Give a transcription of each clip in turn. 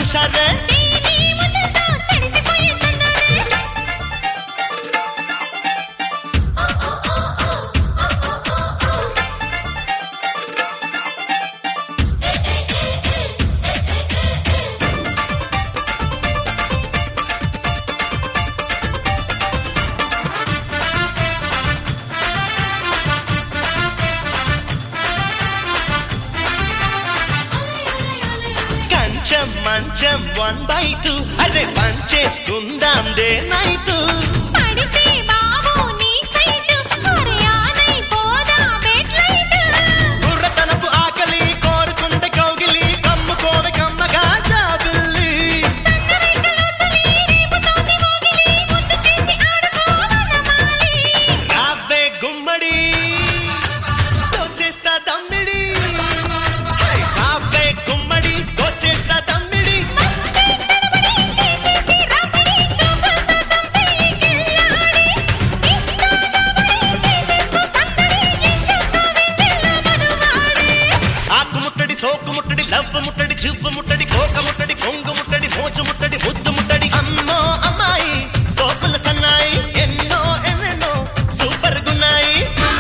హుషారే మంచం 1/2 అరే పంచేసుకుందాం day night పడితే బాబు నీ సైట్ అరే ఆనై పోదా బెడ్ లైట్ గుర్రతనపు ఆకలి కోరుకుంటే కౌగిలి కమ్ముకోవే కమ్మగా జాబిల్లి సంగరేకలో చలి రేపుతోంది మోగిలి ముద్దు చేసి ఆడుకోవనమాలి రావే గుమ్మడి దోచేస్తా తమ్మిడి రావే గుమ్మడి దోచేస్తా తమ్మిడి చేసేసి రాపిడి చూపులతో చంపేయి కిల్లాడి ఇస్తానమని చేసేసుకో సందడి ఎంచేస్తో వెన్నెల మనువాడి ఆకు ముట్టడి సోకు ముట్టడి లవ్వు ముట్టడి జివ్వు ముట్టడి కోక ముట్టడి కొంగు ముట్టడి మోచు ముట్టడి ముద్దు ముట్టడి అమ్మో అమ్మాయి సోకుల సన్నాయి ఎన్నో ఎన్నెన్నో సూపర్ గున్నాయి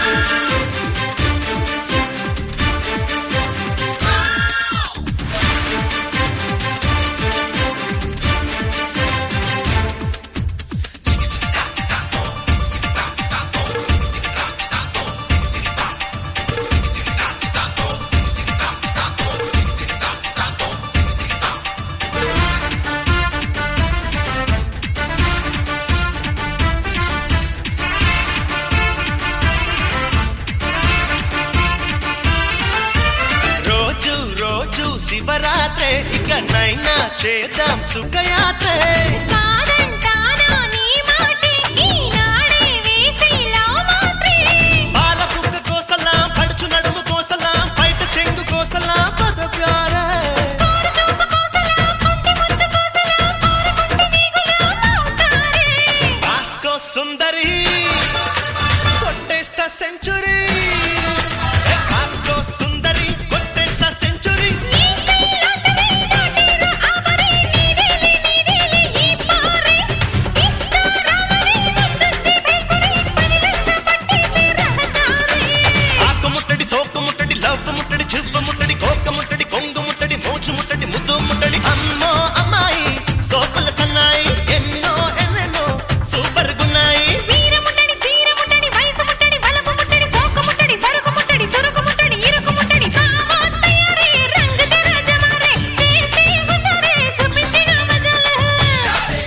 రోజు రోజు శివరాత్రే ఇక నైనా చేద్దాం సుఖయాత్రే కాదంటానా నీ మాటే ఈనాడే వేసి లవ్ మాత్రే పాల బుగ్గ కోసలా పడుచు నడుము కోసలా బయట చెంగు కోసలా పద ప్యారే కోరు చూపు కోసలా కొంటి ముద్దు కోసలా కోరుకుంటే నీగులా మౌతారే కాస్కో సుందరి కొట్టేస్తా సెంచురీ కాస్కో సుందరి కొట్టేస్తా సెంచురీ ఈ కైలాటమే దాటేరా ఆమరే నీదేలే ఈ పారే ఇస్తారామని ముద్దొచ్చి భయపడి పనిలెంత పట్టేసి రహదారే ఆకు ముట్టడి సోకు ముట్టడి లవ్ ముట్టడి జివ్వు ముట్టడి కోక ముట్టడి కొంగు ముట్టడి మోచు ముట్టడి ముద్దు ముట్టడి అమ్మో అమ్మాయి సోకుల సన్నాయి ఎన్నో ఎన్నెన్నో సూపర్ గున్నాయి వీరముట్టడి చీరముట్టడి వయసుముట్టడి వలపు ముట్టడి సోకు ముట్టడి సరుకు ముట్టడి చురుకు ముట్టడి ఇరుకు ముట్టడి బావా తయారీ రంగు జరా జమారే చేసి హుషారే చూపించిన మజాలే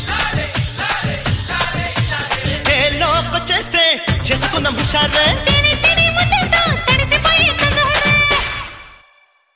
ఏ లోకొచ్చేస్తే చేసుకున్న హుషారే తేనె